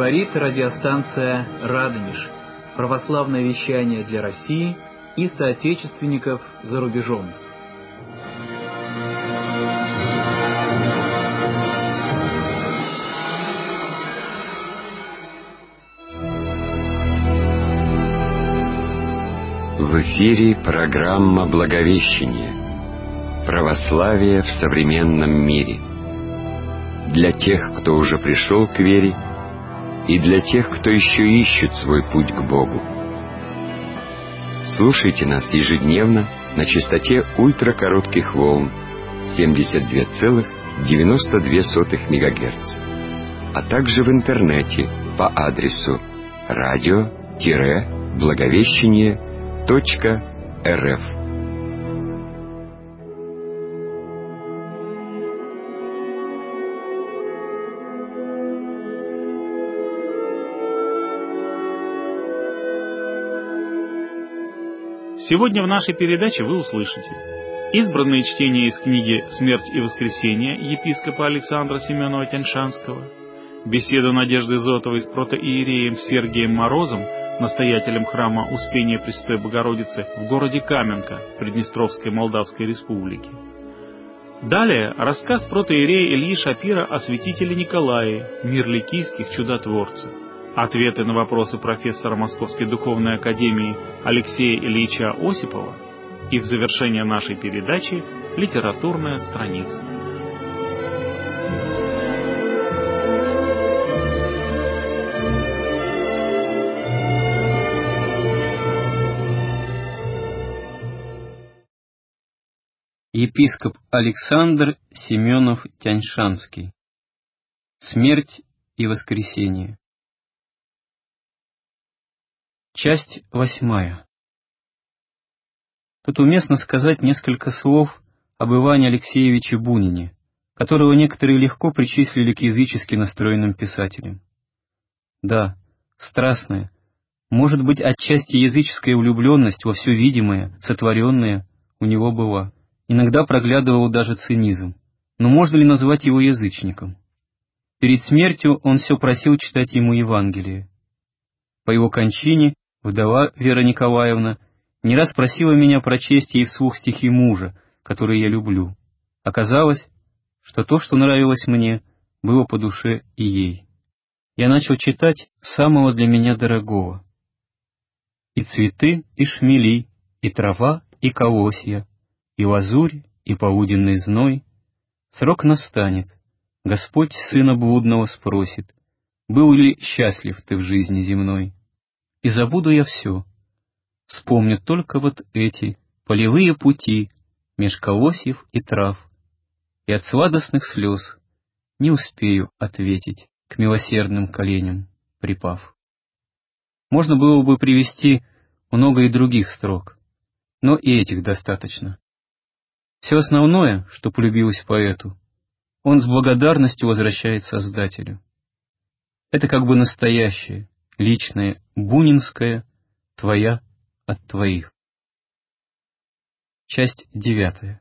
Говорит радиостанция «Радонеж». Православное вещание для России и соотечественников за рубежом. В эфире программа «Благовещение. Православие в современном мире». Для тех, кто уже пришел к вере, и для тех, кто еще ищет свой путь к Богу. Слушайте нас ежедневно на частоте ультракоротких волн 72,92 МГц, а также в интернете по адресу radio-благовещение.рф. Сегодня в нашей передаче вы услышите избранные чтения из книги «Смерть и воскресение» епископа Александра Семенова Тяньшанского, беседу Надежды Зотовой с протоиереем Сергием Морозом, настоятелем храма Успения Пресвятой Богородицы в городе Каменка Приднестровской Молдавской Республики. Далее рассказ протоиерея Ильи Шапира о святителе Николае, мир ликийских чудотворцев. Ответы на вопросы профессора Московской Духовной Академии Алексея Ильича Осипова и в завершение нашей передачи литературная страница. Епископ Александр Семенов Тяньшанский. Смерть и воскресение. Часть 8. Тут уместно сказать несколько слов об Иване Алексеевиче Бунине, которого некоторые легко причислили к язычески настроенным писателям. Да, страстная, может быть, отчасти языческая влюбленность во все видимое, сотворенное у него была. Иногда проглядывал даже цинизм. Но можно ли назвать его язычником? Перед смертью он все просил читать ему Евангелие. По его кончине вдова Вера Николаевна не раз просила меня прочесть ей вслух стихи мужа, которые я люблю. Оказалось, что то, что нравилось мне, было по душе и ей. Я начал читать самого для меня дорогого. И цветы, и шмели, и трава, и колосья, и лазурь, и полуденный зной. Срок настанет, Господь сына блудного спросит, был ли счастлив ты в жизни земной? И забуду я все, вспомню только вот эти полевые пути меж колосьев и трав, и от сладостных слез не успею ответить к милосердным коленям припав. Можно было бы привести много и других строк, но и этих достаточно. Все основное, что полюбилось поэту, он с благодарностью возвращает Создателю. Это как бы настоящее, личное, бунинское, твоя от твоих. Часть 9.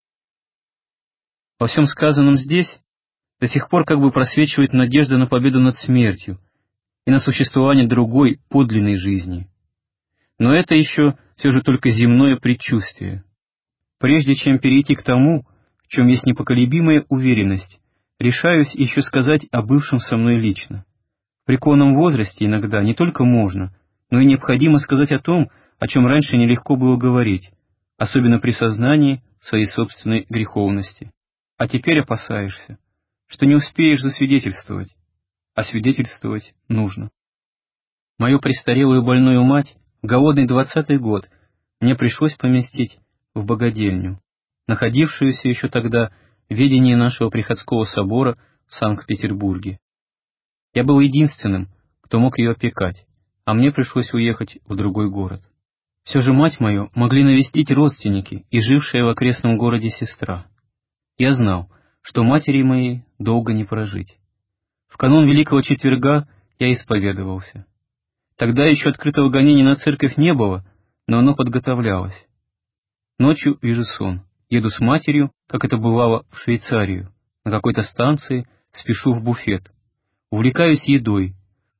Во всем сказанном здесь до сих пор как бы просвечивает надежда на победу над смертью и на существование другой, подлинной жизни. Но это еще все же только земное предчувствие. Прежде чем перейти к тому, в чем есть непоколебимая уверенность, решаюсь еще сказать о бывшем со мной лично. В преклонном возрасте иногда не только можно, но и необходимо сказать о том, о чем раньше нелегко было говорить, особенно при сознании своей собственной греховности. А теперь опасаешься, что не успеешь засвидетельствовать, а свидетельствовать нужно. Мою престарелую больную мать в голодный 20-й год мне пришлось поместить в богадельню, находившуюся еще тогда в ведении нашего приходского собора в Санкт-Петербурге. Я был единственным, кто мог ее опекать, а мне пришлось уехать в другой город. Все же мать мою могли навестить родственники и жившая в окрестном городе сестра. Я знал, что матери моей долго не прожить. В канун Великого Четверга я исповедовался. Тогда еще открытого гонения на церковь не было, но оно подготовлялось. Ночью вижу сон. Еду с матерью, как это бывало, в Швейцарию. На какой-то станции спешу в буфет. Увлекаюсь едой.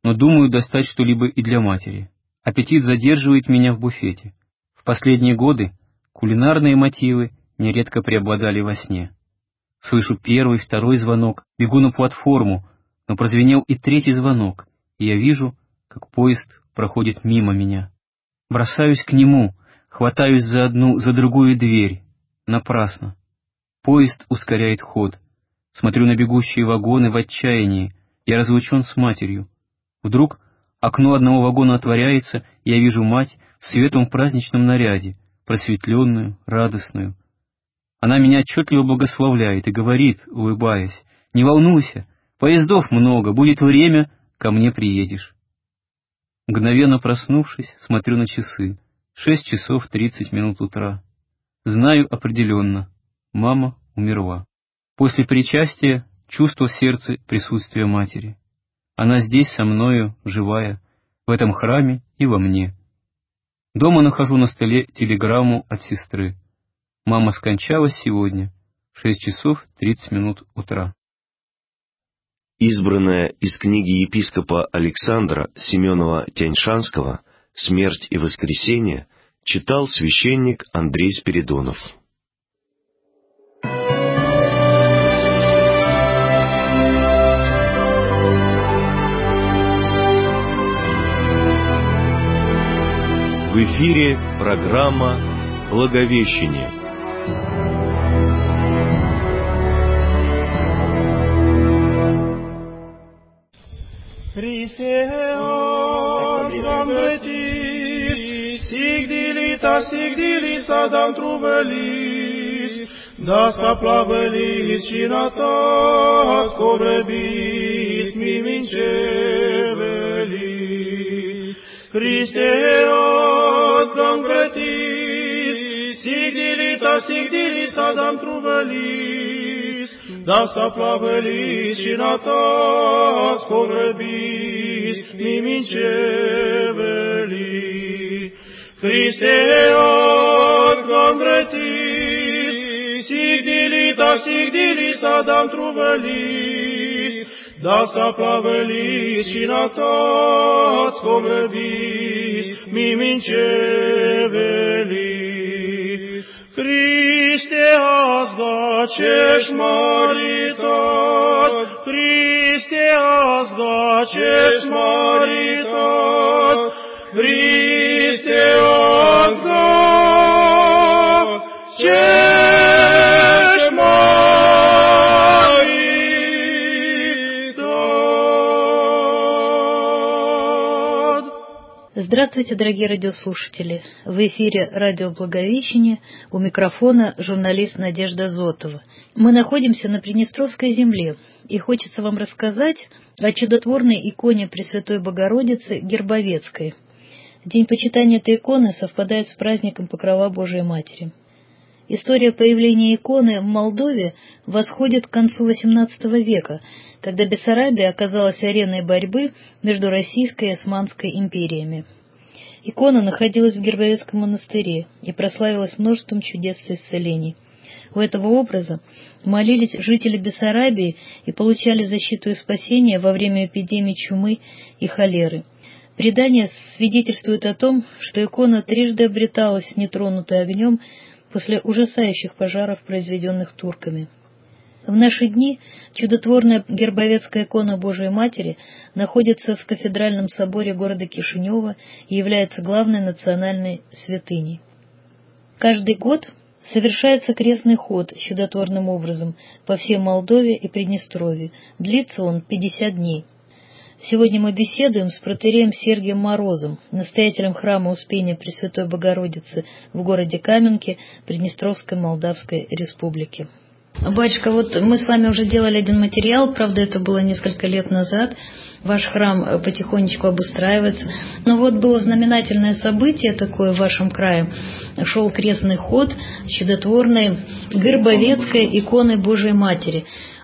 но думаю достать что-либо и для матери. Аппетит задерживает меня в буфете. В последние годы кулинарные мотивы нередко преобладали во сне. Слышу первый, второй звонок, бегу на платформу, но прозвенел и третий звонок, и я вижу, как поезд проходит мимо меня. Бросаюсь к нему, хватаюсь за одну, за другую дверь. Напрасно. Поезд ускоряет ход. Смотрю на бегущие вагоны в отчаянии. Я разлучен с матерью. Вдруг окно одного вагона отворяется, и я вижу мать в светлом праздничном наряде, просветленную, радостную. Она меня отчетливо благословляет и говорит, улыбаясь: «Не волнуйся, поездов много, будет время, ко мне приедешь». Мгновенно проснувшись, смотрю на часы. 6 часов 30 минут утра. Знаю определенно, мама умерла. После причастия чувство в сердце присутствия матери. Она здесь со мною, живая, в этом храме и во мне. Дома нахожу на столе телеграмму от сестры. Мама скончалась сегодня в 6 часов 30 минут утра. Избранная из книги епископа Александра Семенова-Тяньшанского «Смерть и воскресение» читал священник Андрей Спиридонов. В эфире программа «Благовещение». Христос, гамбретис, сигдилис, адам трубелис, да соплавелис, чинатат, ковребис, миминчевели. Христос, гамбретис, сигдилис, адам трубелис, da saplavelis și natas covrebis miminceveli. Christeas gambretis, sigdilis adam truvelis, da saplavelis și natas covrebis miminceveli. Христеас да чешмаритат, Христеас да чешмаритат, Христеас да чешмаритат. Здравствуйте, дорогие радиослушатели! В эфире радио «Благовещение», у микрофона журналист Надежда Зотова. Мы находимся на Приднестровской земле, и хочется вам рассказать о чудотворной иконе Пресвятой Богородицы Гербовецкой. День почитания этой иконы совпадает с праздником Покрова Божией Матери. История появления иконы в Молдове восходит к концу XVIII века, когда Бессарабия оказалась ареной борьбы между Российской и Османской империями. Икона находилась в Гербовецком монастыре и прославилась множеством чудес и исцелений. У этого образа молились жители Бессарабии и получали защиту и спасение во время эпидемий чумы и холеры. Предание свидетельствует о том, что икона трижды обреталась нетронутой огнем после ужасающих пожаров, произведенных турками. В наши дни чудотворная Гербовецкая икона Божией Матери находится в кафедральном соборе города Кишинева и является главной национальной святыней. Каждый год совершается крестный ход чудотворным образом по всей Молдове и Приднестровье. Длится он 50 дней. Сегодня мы беседуем с протоиереем Сергием Морозом, настоятелем храма Успения Пресвятой Богородицы в городе Каменке Приднестровской Молдавской Республики. Батюшка, вот мы с вами уже делали один материал, правда, это было несколько лет назад. Ваш храм потихонечку обустраивается. Но вот было знаменательное событие такое в вашем крае. Шел крестный ход с чудотворной Гербовецкой иконой Божией Матери.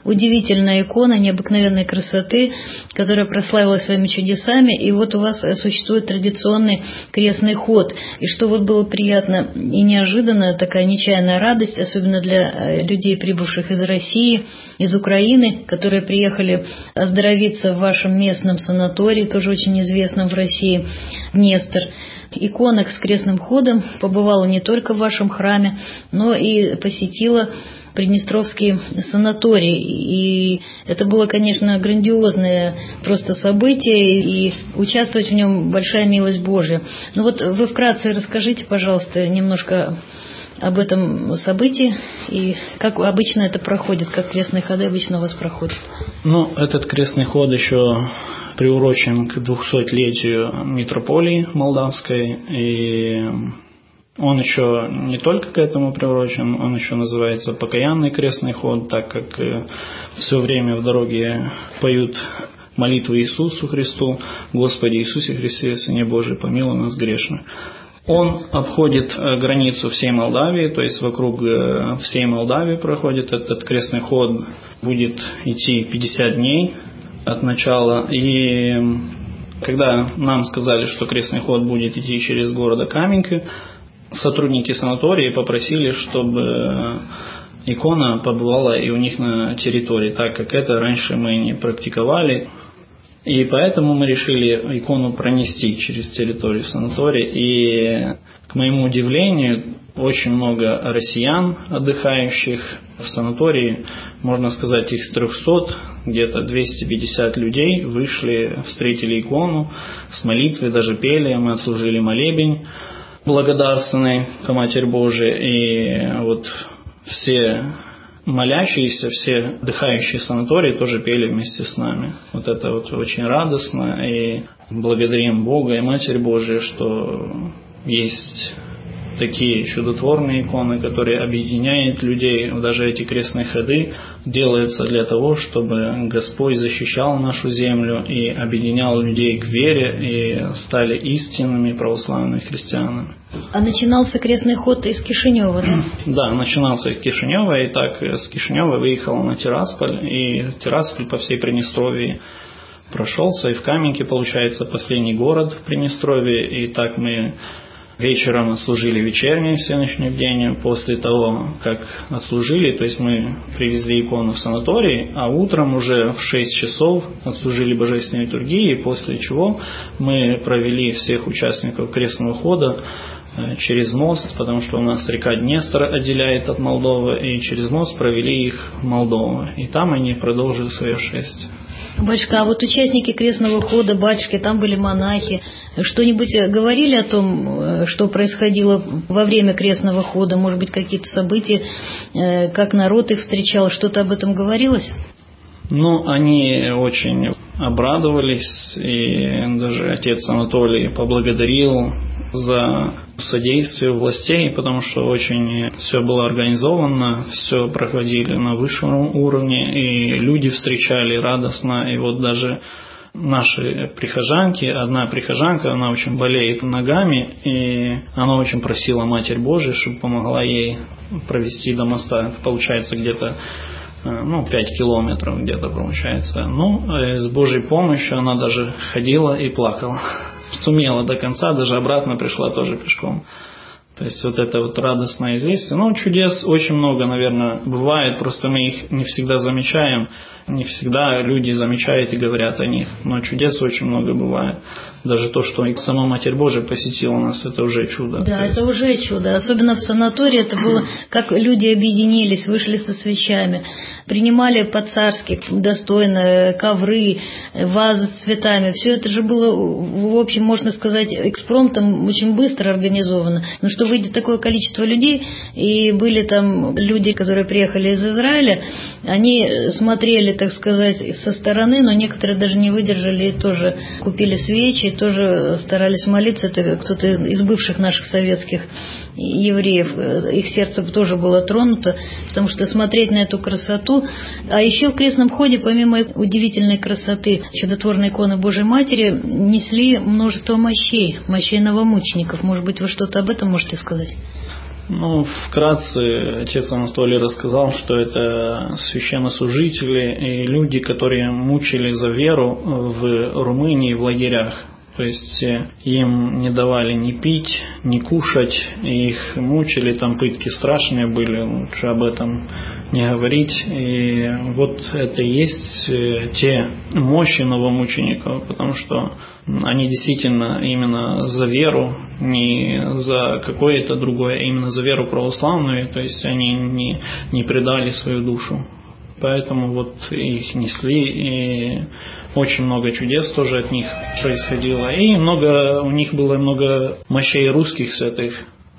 удивительная икона необыкновенной красоты, которая прославилась своими чудесами, и вот у вас существует традиционный крестный ход. И что вот было приятно и неожиданно, такая нечаянная радость, особенно для людей, прибывших из России, из Украины, которые приехали оздоровиться в вашем местном санатории, тоже очень известном в России, Нестор. Икона с крестным ходом побывала не только в вашем храме, но и посетила Приднестровский санаторий. И это было, конечно, грандиозное просто событие, и участвовать в нем большая милость Божья. Ну вот вы вкратце расскажите, пожалуйста, немножко об этом событии и как обычно это проходит, как крестные ходы обычно у вас проходят. Ну, этот крестный ход еще приурочен к 200-летию митрополии Молдавской, и он еще не только к этому приурочен, он еще называется покаянный крестный ход, так как все время в дороге поют молитву Иисусу Христу: «Господи Иисусе Христе, Сыне Божий, помилуй нас грешных». Он обходит границу всей Молдавии, то есть вокруг всей Молдавии проходит этот крестный ход, будет идти 50 дней от начала. И когда нам сказали, что крестный ход будет идти через город Каменки, сотрудники санатория попросили, чтобы икона побывала и у них на территории, так как это раньше мы не практиковали. И поэтому мы решили икону пронести через территорию санатория. И, к моему удивлению, очень много россиян, отдыхающих в санатории, можно сказать, их с 300, где-то 250 людей вышли, встретили икону с молитвой, даже пели, мы отслужили молебень благодарственный к Матери Божией. И вот все молящиеся, все отдыхающие в санатории тоже пели вместе с нами. Вот это вот очень радостно, и благодарим Бога и Матерь Божию, что есть такие чудотворные иконы, которые объединяют людей. Даже эти крестные ходы делаются для того, чтобы Господь защищал нашу землю и объединял людей к вере, и стали истинными православными христианами. А начинался крестный ход из Кишинева, да? Да, начинался из Кишинева, и так с Кишинева выехал на Тирасполь, и Тирасполь по всей Приднестровье прошелся, и в Каменке, получается, последний город в Приднестровье, и так мы вечером отслужили вечернее всеночное бдение. После того, как отслужили, то есть мы привезли икону в санаторий, а утром уже в 6 часов отслужили божественной литургии, после чего мы провели всех участников крестного хода через мост, потому что у нас река Днестр отделяет от Молдовы, и через мост провели их в Молдову. И там они продолжили свое шествие. Батюшка, а вот участники крестного хода, батюшки, там были монахи, что-нибудь говорили о том, что происходило во время крестного хода, может быть, какие-то события, как народ их встречал, что-то об этом говорилось? Ну, они очень обрадовались, и даже отец Анатолий поблагодарил за содействие властей, потому что очень все было организовано, все проходили на высшем уровне, и люди встречали радостно. И вот даже наши прихожанки, одна прихожанка, она очень болеет ногами, и она очень просила Матерь Божию, чтобы помогла ей провести до моста. Это получается где-то 5 километров где-то получается. С Божьей помощью она даже ходила и плакала. Сумела до конца, даже обратно пришла тоже пешком. То есть вот это вот радостное известие. Чудес очень много, наверное, бывает, просто мы их не всегда замечаем, не всегда люди замечают и говорят о них. Но чудес очень много бывает. Даже то, что сама Матерь Божия посетила нас, это уже чудо. Да, это уже чудо. Особенно в санатории это было, как люди объединились, вышли со свечами, принимали по-царски, достойно, ковры, вазы с цветами. Все это же было, в общем, можно сказать, экспромтом, очень быстро организовано. Но что выйдет такое количество людей, и были там люди, которые приехали из Израиля, они смотрели, так сказать, со стороны, но некоторые даже не выдержали и тоже купили свечи, тоже старались молиться. Это кто-то из бывших наших советских евреев. Их сердце тоже было тронуто, потому что смотреть на эту красоту. А еще в крестном ходе, помимо удивительной красоты чудотворной иконы Божьей Матери, несли множество мощей новомучеников. Может быть, вы что-то об этом можете сказать? Ну, вкратце отец Анатолий рассказал, что это священнослужители и люди, которые мучили за веру в Румынии в лагерях. То есть им не давали ни пить, ни кушать, их мучили, там пытки страшные были, лучше об этом не говорить. И вот это и есть те мощи новомучеников, потому что они действительно именно за веру, не за какое-то другое, а именно за веру православную, то есть они не предали свою душу. Поэтому вот их несли, и очень много чудес тоже от них происходило. И у них было много мощей русских святых.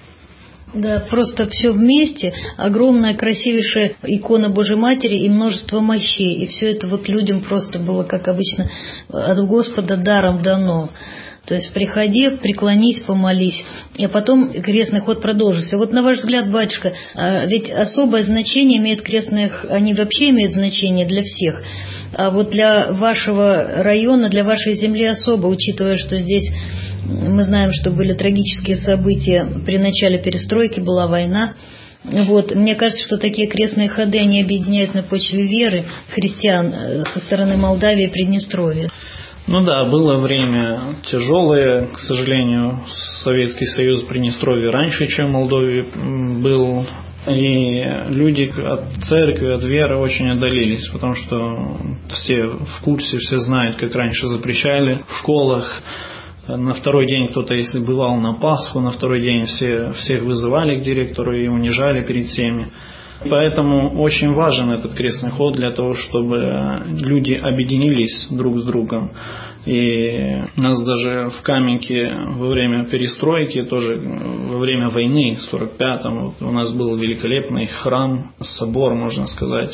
Да, просто все вместе, огромная красивейшая икона Божьей Матери и множество мощей. И все это вот людям просто было, как обычно, от Господа даром дано. То есть приходи, преклонись, помолись, и потом крестный ход продолжится. Вот на ваш взгляд, батюшка, ведь особое значение имеет крестный, они вообще имеют значение для всех. А вот для вашего района, для вашей земли особо, учитывая, что здесь мы знаем, что были трагические события при начале перестройки, была война. Вот. Мне кажется, что такие крестные ходы, они объединяют на почве веры христиан со стороны Молдавии и Приднестровья. Ну да, было время тяжелое, к сожалению, Советский Союз Приднестровья раньше, чем в Молдове был. И люди от церкви, от веры очень отдалились, потому что все в курсе, все знают, как раньше запрещали в школах. На второй день кто-то, если бывал на Пасху, на второй день всех вызывали к директору и унижали перед всеми. Поэтому очень важен этот крестный ход для того, чтобы люди объединились друг с другом. И нас даже в Каменке во время перестройки, тоже во время войны в 45-м, у нас был великолепный храм, собор, можно сказать.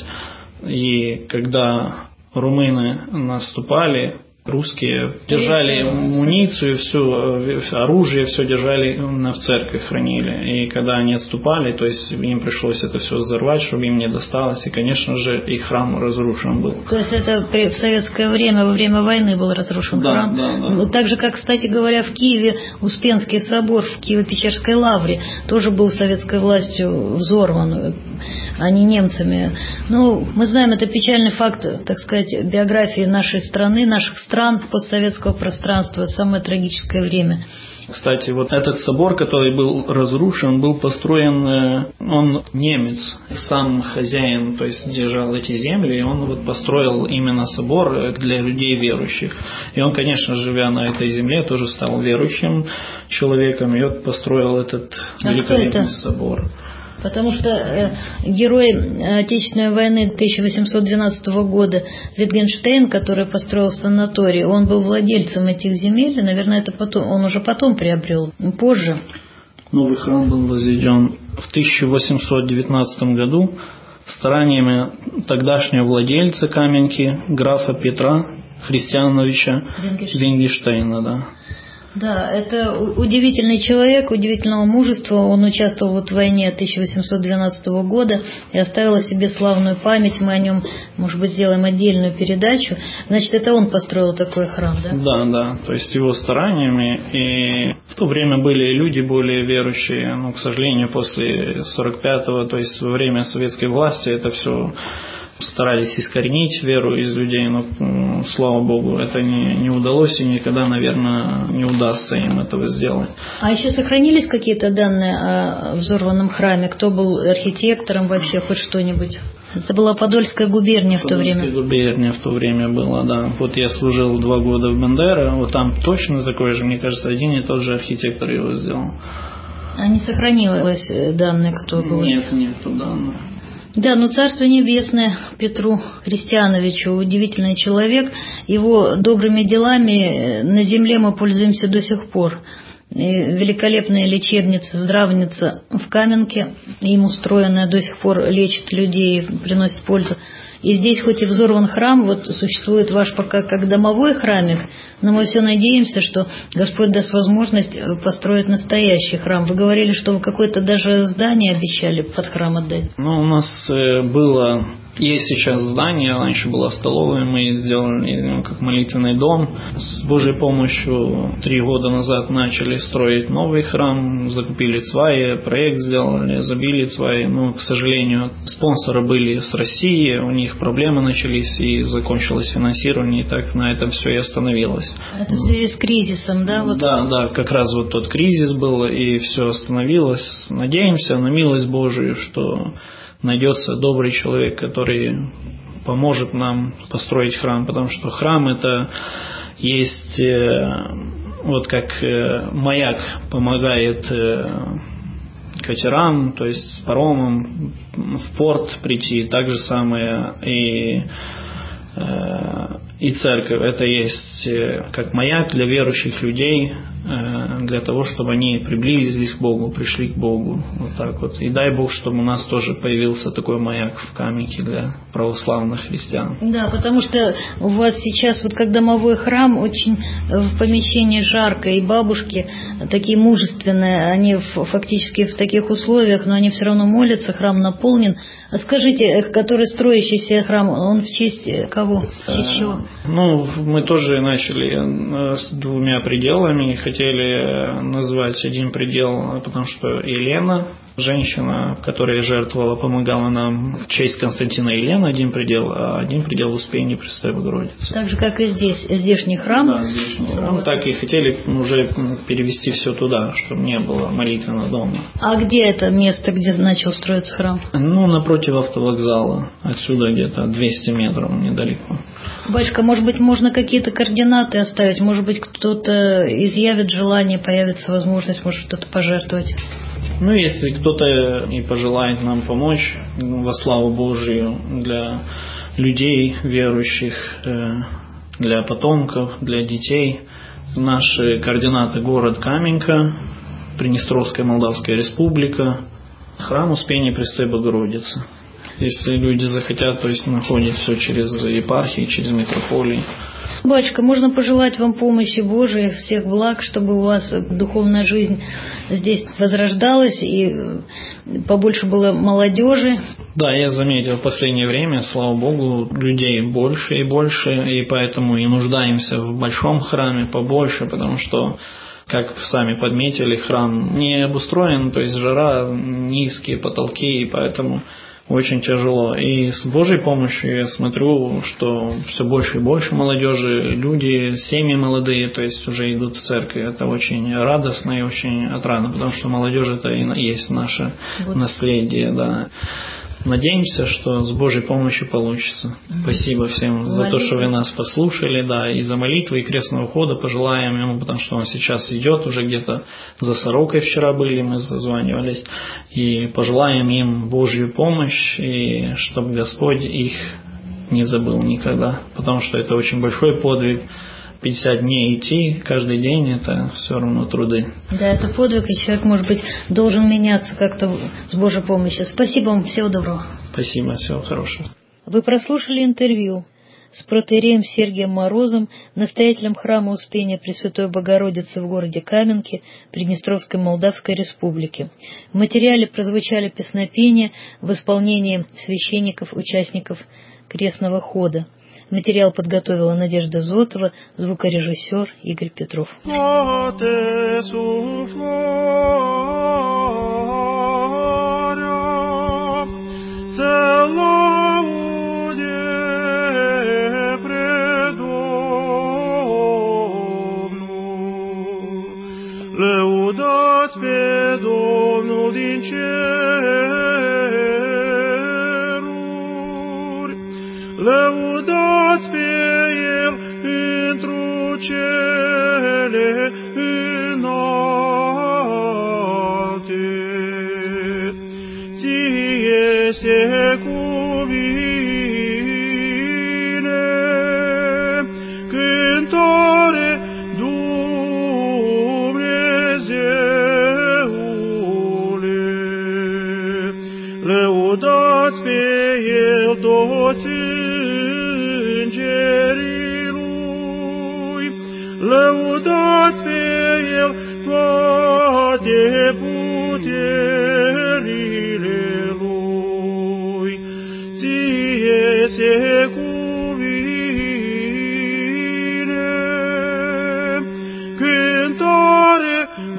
И когда румыны наступали, русские держали муницию, все оружие, все держали в церкви, хранили. И когда они отступали, то есть им пришлось это все взорвать, чтобы им не досталось. И, конечно же, их храм разрушен был. То есть это в советское время, во время войны был разрушен храм? Да. Так же, как, кстати говоря, в Киеве Успенский собор в Киево-Печерской лавре тоже был советской властью взорван, а не немцами. Ну, мы знаем, это печальный факт, так сказать, биографии нашей страны, наших стран, постсоветского пространства, самое трагическое время. Кстати, вот этот собор, который был разрушен, был построен, он немец, сам хозяин, то есть держал эти земли, и он вот построил именно собор для людей верующих. И он, конечно, живя на этой земле, тоже стал верующим человеком, и вот построил этот великолепный собор. Потому что герой Отечественной войны 1812 года Витгенштейн, который построил санаторий, он был владельцем этих земель, и, наверное, это потом, он уже потом приобрел, позже. Новый храм был возведен в 1819 году стараниями тогдашнего владельца Каменки, графа Петра Христиановича Вингенштейна. Да. Да, это удивительный человек, удивительного мужества. Он участвовал вот в войне 1812 года и оставил о себе славную память. Мы о нем, может быть, сделаем отдельную передачу. Значит, это он построил такой храм, да? Да, то есть его стараниями. И в то время были люди более верующие, но, к сожалению, после 45-го, то есть во время советской власти, это все старались искоренить веру из людей, но, слава Богу, это не удалось и никогда, наверное, не удастся им этого сделать. А еще сохранились какие-то данные о взорванном храме? Кто был архитектором вообще, хоть что-нибудь? Это была Подольская губерния в то время. Подольская губерния в то время была, да. Вот я служил 2 года в Бендере, вот там точно такой же, мне кажется, один и тот же архитектор его сделал. А не сохранилось данные, кто был? Нету данных. Да, но Царство Небесное Петру Христиановичу, удивительный человек, его добрыми делами на земле мы пользуемся до сих пор. И великолепная лечебница, здравница в Каменке, им устроенная, до сих пор лечит людей, приносит пользу. И здесь хоть и взорван храм, вот существует ваш пока как домовой храмик, но мы все надеемся, что Господь даст возможность построить настоящий храм. Вы говорили, что вы какое-то даже здание обещали под храм отдать. Ну, у нас было Есть сейчас здание, раньше была столовая, мы сделали как молитвенный дом. С Божьей помощью 3 года назад начали строить новый храм, закупили сваи, проект сделали, забили сваи. Но, к сожалению, спонсоры были с России, у них проблемы начались и закончилось финансирование, и так на этом все и остановилось. Это в связи с кризисом, да? Вот. Да, как раз вот тот кризис был, и все остановилось. Надеемся на милость Божию, что найдется добрый человек, который поможет нам построить храм, потому что храм это есть вот как маяк помогает катерам, то есть паромам в порт прийти, так же самое и церковь. Это есть как маяк для верующих людей, для того, чтобы они приблизились к Богу, пришли к Богу. Вот так вот. И дай Бог, чтобы у нас тоже появился такой маяк в Каменке для православных христиан. Да, потому что у вас сейчас, вот как домовой храм, очень в помещении жарко, и бабушки такие мужественные, они фактически в таких условиях, но они все равно молятся, храм наполнен. А скажите, который строящийся храм, он в честь кого? В честь чего? Мы тоже начали с 2 пределами, хотели назвать один предел, потому что Елена, женщина, которая жертвовала, помогала нам, в честь Константина Елена один предел, а один предел Успения Пресвятой Богородицы. Так же, как и здесь, здешний храм. Да, здешний храм. Так и хотели уже перевести все туда, чтобы не было молитвенного дома. А где это место, где начал строиться храм? Напротив автовокзала. Отсюда где-то 200 метров недалеко. Батюшка, может быть, можно какие-то координаты оставить? Может быть, кто-то изъявит желание, появится возможность, может что-то пожертвовать? Если кто-то и пожелает нам помочь во славу Божию для людей верующих, для потомков, для детей, наши координаты: город Каменка, Приднестровская Молдавская Республика, храм Успения Пресвятой Богородицы. Если люди захотят, то есть находят все через епархии, через митрополии. Батюшка, можно пожелать вам помощи Божией, всех благ, чтобы у вас духовная жизнь здесь возрождалась и побольше было молодежи. Да, я заметил в последнее время, слава Богу, людей больше и больше, и поэтому и нуждаемся в большом храме побольше, потому что, как сами подметили, храм не обустроен, то есть жара, низкие потолки, и поэтому очень тяжело. И с Божьей помощью я смотрю, что все больше и больше молодежи, люди, семьи молодые, то есть уже идут в церковь. Это очень радостно и очень отрадно, потому что молодежь это и есть наше наследие. Да. Надеемся, что с Божьей помощью получится. Спасибо всем за то, что вы нас послушали, да, и за молитвы, и крестного хода пожелаем ему, потому что он сейчас идет, уже где-то за Сорокой вчера были, мы созванивались, и пожелаем им Божью помощь, и чтобы Господь их не забыл никогда, потому что это очень большой подвиг. 50 дней идти каждый день, это все равно труды. Да, это подвиг, и человек, может быть, должен меняться как-то с Божьей помощью. Спасибо вам, всего доброго. Спасибо, всего хорошего. Вы прослушали интервью с протоиереем Сергием Морозом, настоятелем храма Успения Пресвятой Богородицы в городе Каменке Приднестровской Молдавской Республики. В материале прозвучали песнопения в исполнении священников, участников крестного хода. Материал подготовила Надежда Зотова, звукорежиссер Игорь Петров. Lăudați pe Domnul din ceruri, lăudați pe El întru cele înalte. Ție se cuvine cântare lăudați pe El toți îngerii Lui, lăudați pe El toate puterile Lui. Ție se cuvine, cântare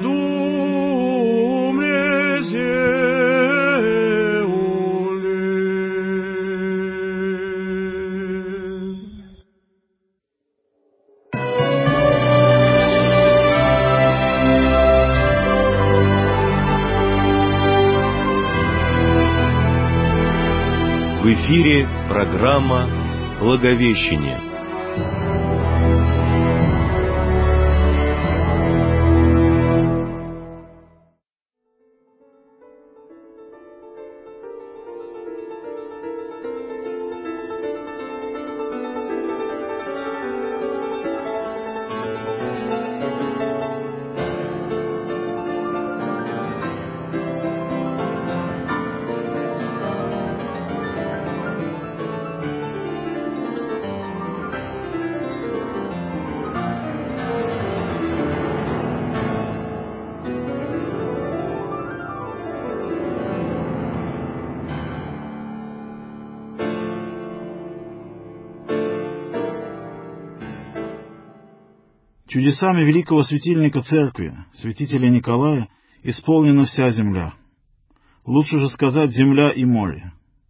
В эфире программа «Благовещение». Чудесами великого светильника церкви, святителя Николая, исполнена вся земля. Лучше же сказать земля и море.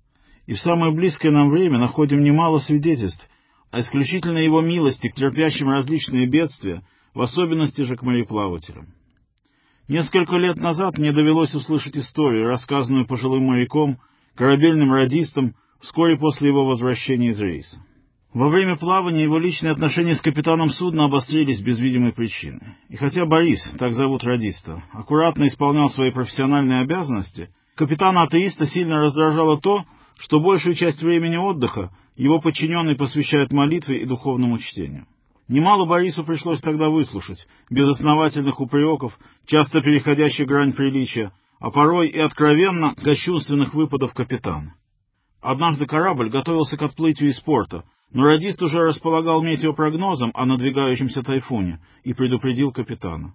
И в самое близкое нам время находим немало свидетельств о исключительной его милости к терпящим различные бедствия, в особенности же к мореплавателям. Несколько лет назад мне довелось услышать историю, рассказанную пожилым моряком, корабельным радистом, вскоре после его возвращения из рейса. Во время плавания его личные отношения с капитаном судна обострились без видимой причины. И хотя Борис, так зовут радиста, аккуратно исполнял свои профессиональные обязанности, капитана-атеиста сильно раздражало то, что большую часть времени отдыха его подчиненный посвящает молитве и духовному чтению. Немало Борису пришлось тогда выслушать, без основательных упреков, часто переходящих грань приличия, а порой и откровенно кощунственных выпадов капитана. Однажды корабль готовился к отплытию из порта, но радист уже располагал метеопрогнозом о надвигающемся тайфуне и предупредил капитана.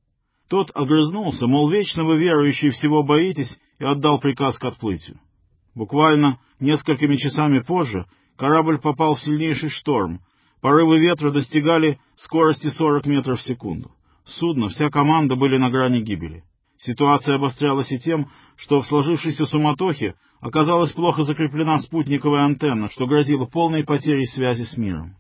Тот огрызнулся, мол, вечно вы верующие всего боитесь, и отдал приказ к отплытию. Буквально несколькими часами позже корабль попал в сильнейший шторм, порывы ветра достигали скорости 40 метров в секунду. Судно, вся команда были на грани гибели. Ситуация обострялась и тем, что в сложившейся суматохе оказалась плохо закреплена спутниковая антенна, что грозило полной потерей связи с миром.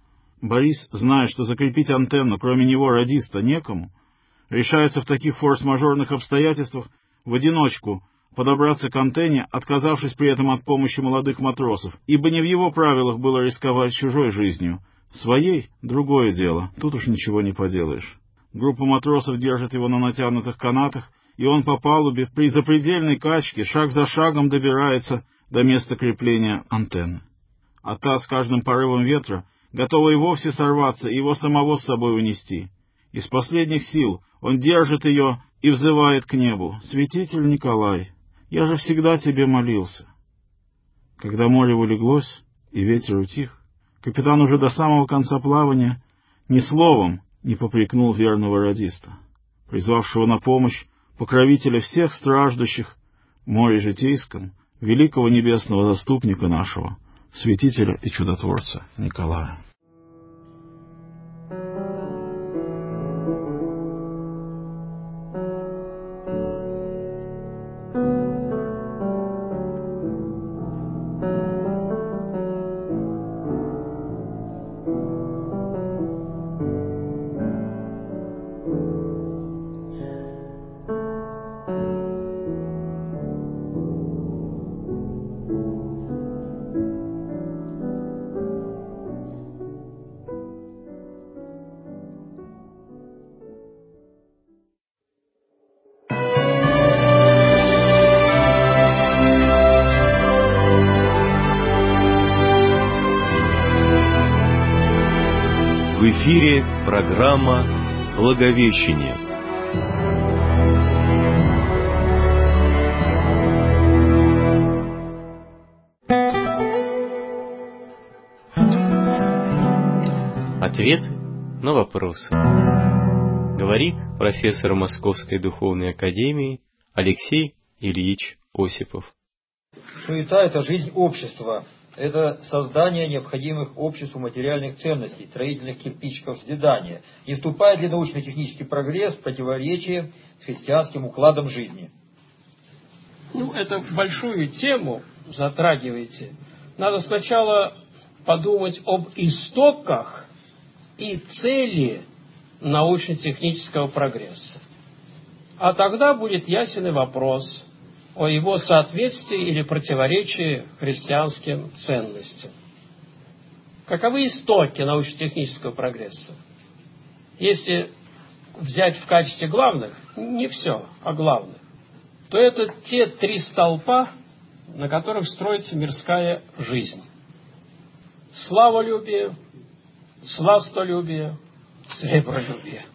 Борис, зная, что закрепить антенну, кроме него, радиста, некому, решается в таких форс-мажорных обстоятельствах в одиночку подобраться к антенне, отказавшись при этом от помощи молодых матросов, ибо не в его правилах было рисковать чужой жизнью. Своей — другое дело, тут уж ничего не поделаешь. Группа матросов держит его на натянутых канатах, и он по палубе при запредельной качке шаг за шагом добирается до места крепления антенны. А та с каждым порывом ветра готова и вовсе сорваться и его самого с собой унести. Из последних сил он держит ее и взывает к небу: «Святитель Николай, я же всегда тебе молился». Когда море улеглось и ветер утих, капитан уже до самого конца плавания ни словом не попрекнул верного радиста, призвавшего на помощь покровителя всех страждущих в море житейском, великого небесного заступника нашего, святителя и чудотворца Николая. В эфире программа «Благовещение». Ответы на вопросы. Говорит профессор Московской духовной академии Алексей Ильич Осипов. Суета — это жизнь общества. это создание необходимых обществу материальных ценностей, строительных кирпичиков созидания, не вступает ли научно-технический прогресс в противоречие с христианским укладом жизни? Это большую тему затрагиваете. Надо сначала подумать об истоках и цели научно-технического прогресса. А тогда будет ясен и вопрос о его соответствии или противоречии христианским ценностям. Каковы истоки научно-технического прогресса? Если взять в качестве главных, не все, а главных, то это те 3 столпа, на которых строится мирская жизнь. Славолюбие, сластолюбие, сребролюбие.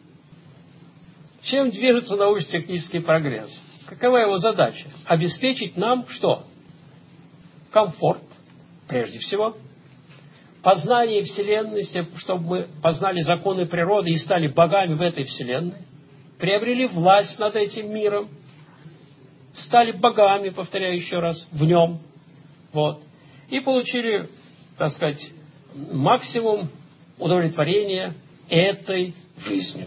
Чем движется научно-технический прогресс? Какова его задача? Обеспечить нам что? Комфорт, прежде всего. Познание Вселенной, чтобы мы познали законы природы и стали богами в этой Вселенной. Приобрели власть над этим миром. Стали богами, повторяю еще раз, в нем. И получили, так сказать, максимум удовлетворения этой жизнью.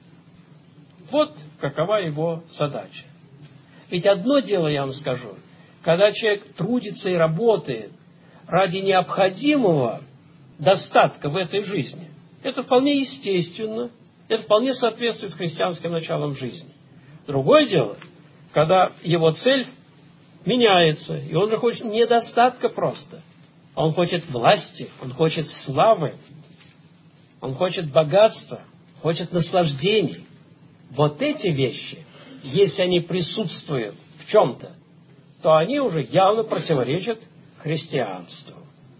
Вот какова его задача. Ведь одно дело, я вам скажу, когда человек трудится и работает ради необходимого достатка в этой жизни, это вполне естественно, это вполне соответствует христианским началам жизни. Другое дело, когда его цель меняется, и он же хочет не достатка просто, а он хочет власти, он хочет славы, он хочет богатства, хочет наслаждений. Вот эти вещи, если они присутствуют в чем-то, то они уже явно противоречат христианству.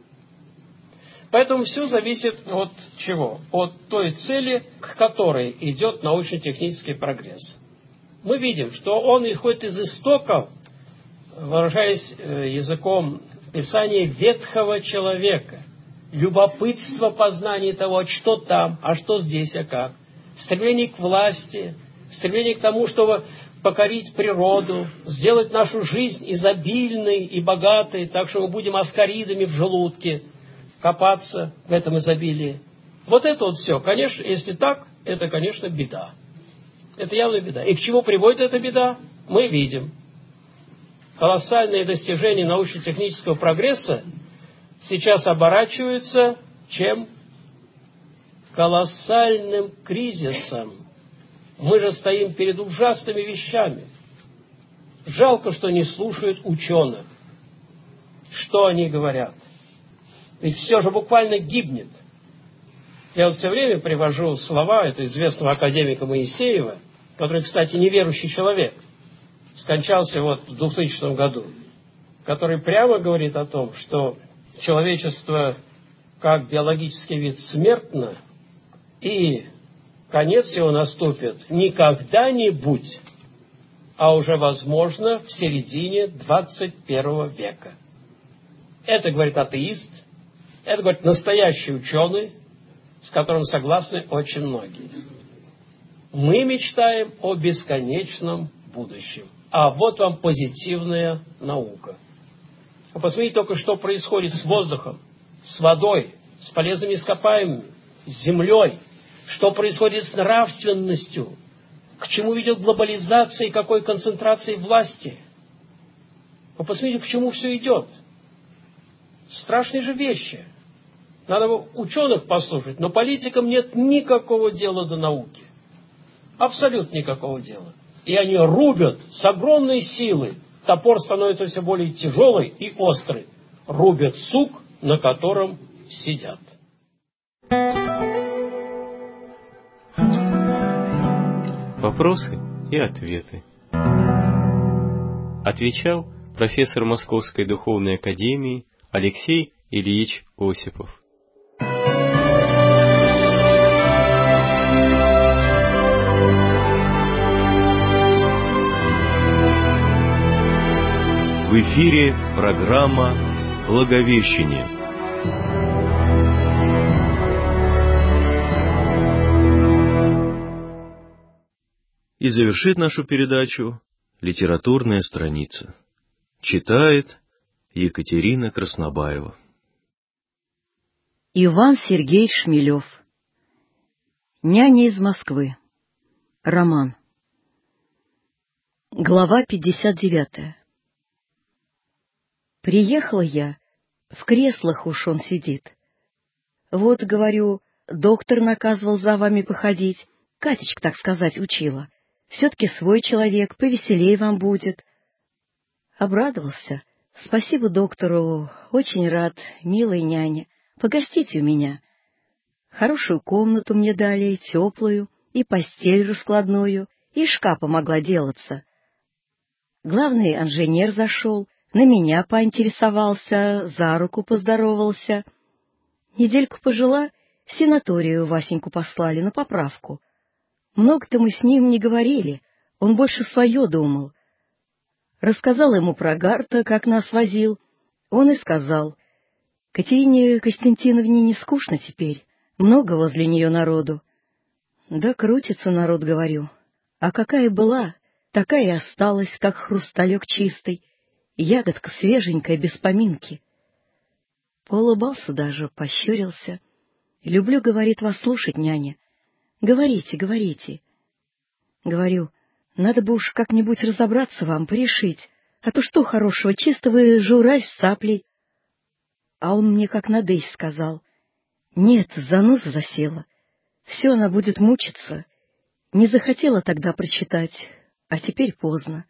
Поэтому все зависит от чего? От той цели, к которой идет научно-технический прогресс. Мы видим, что он исходит из истоков, выражаясь языком Писания, ветхого человека. Любопытство познания того, что там, а что здесь, а как. Стремление к власти, стремление к тому, чтобы покорить природу, сделать нашу жизнь изобильной и богатой, так что мы будем аскаридами в желудке копаться в этом изобилии. Вот это вот все, конечно, если так, это, конечно, беда. Это явная беда. И к чему приводит эта беда? Мы видим. Колоссальные достижения научно-технического прогресса сейчас оборачиваются чем? Колоссальным кризисом. Мы же стоим перед ужасными вещами. Жалко, что не слушают ученых. Что они говорят? Ведь все же буквально гибнет. Я все время привожу слова этого известного академика Моисеева, который, кстати, неверующий человек, скончался в 2000 году, который прямо говорит о том, что человечество как биологический вид смертно, и конец его наступит не когда-нибудь, а уже, возможно, в середине 21 века. Это говорит атеист, это говорит настоящий ученый, с которым согласны очень многие. Мы мечтаем о бесконечном будущем. А вот вам позитивная наука. Вы посмотрите только, что происходит с воздухом, с водой, с полезными ископаемыми, с землей. Что происходит с нравственностью? К чему ведет глобализация и какой концентрации власти? Вы посмотрите, к чему все идет. Страшные же вещи. Надо ученых послушать, но политикам нет никакого дела до науки. Абсолютно никакого дела. И они рубят с огромной силой. Топор становится все более тяжелый и острый. Рубят сук, на котором сидят. Вопросы и ответы. Отвечал профессор Московской духовной академии Алексей Ильич Осипов. В эфире программа «Благовещение». И завершит нашу передачу литературная страница. Читает Екатерина Краснобаева. Иван Сергеевич Шмелев. Няня из Москвы. Роман. Глава 59. Приехала я, в креслах уж он сидит. Вот, говорю, доктор наказывал за вами походить, Катечка, так сказать, учила. Все-таки свой человек, повеселее вам будет. Обрадовался. Спасибо доктору, очень рад, милая няня. Погостите у меня. Хорошую комнату мне дали, теплую, и постель раскладную, и шкаф помогла делаться. Главный инженер зашел, на меня поинтересовался, за руку поздоровался. Недельку пожила, в санаторию Васеньку послали на поправку. Много-то мы с ним не говорили, он больше свое думал. Рассказал ему про Гарта, как нас возил. Он и сказал: Катерине Константиновне не скучно теперь, много возле нее народу. Да крутится народ, говорю. А какая была, такая и осталась, как хрусталек чистый, ягодка свеженькая, без поминки. Поулыбался даже, пощурился. Люблю, говорит, вас слушать, няня. Говорите, говорите. Говорю, надо бы уж как-нибудь разобраться вам, порешить, а то что хорошего, чисто вы журась с саплей. А он мне как надысь сказал: нет, заноза засела, все она будет мучиться. Не захотела тогда прочитать, а теперь поздно.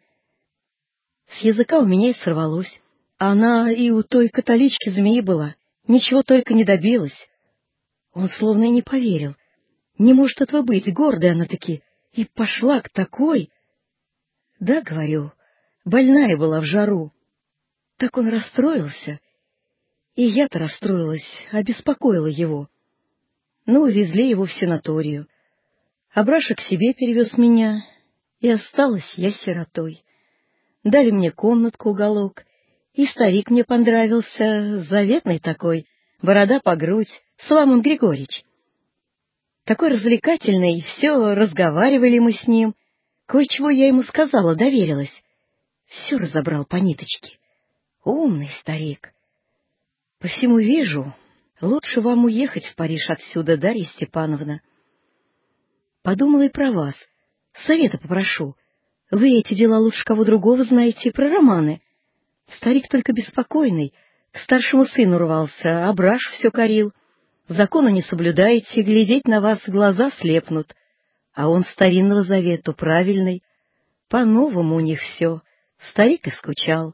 С языка у меня и сорвалось, а она и у той католички змеи была, ничего только не добилась. Он словно и не поверил. Не может этого быть, гордая она-таки, и пошла к такой. Да, говорю, больная была в жару. Так он расстроился, и я-то расстроилась, обеспокоила его. Ну, везли его в санаторию. Абраша к себе перевез меня, и осталась я сиротой. Дали мне комнатку, уголок, и старик мне понравился, заветный такой, борода по грудь, Соломон Григорьевич. Такой развлекательный, все разговаривали мы с ним. Кое-чего я ему сказала, доверилась. Все разобрал по ниточке. Умный старик. По всему вижу, лучше вам уехать в Париж отсюда, Дарья Степановна. Подумала и про вас. Совета попрошу. Вы эти дела лучше кого другого знаете, про романы. Старик только беспокойный, к старшему сыну рвался, а Браш все корил. Закона не соблюдаете, глядеть на вас глаза слепнут. А он старинного завету правильный. По-новому у них все. Старик и скучал.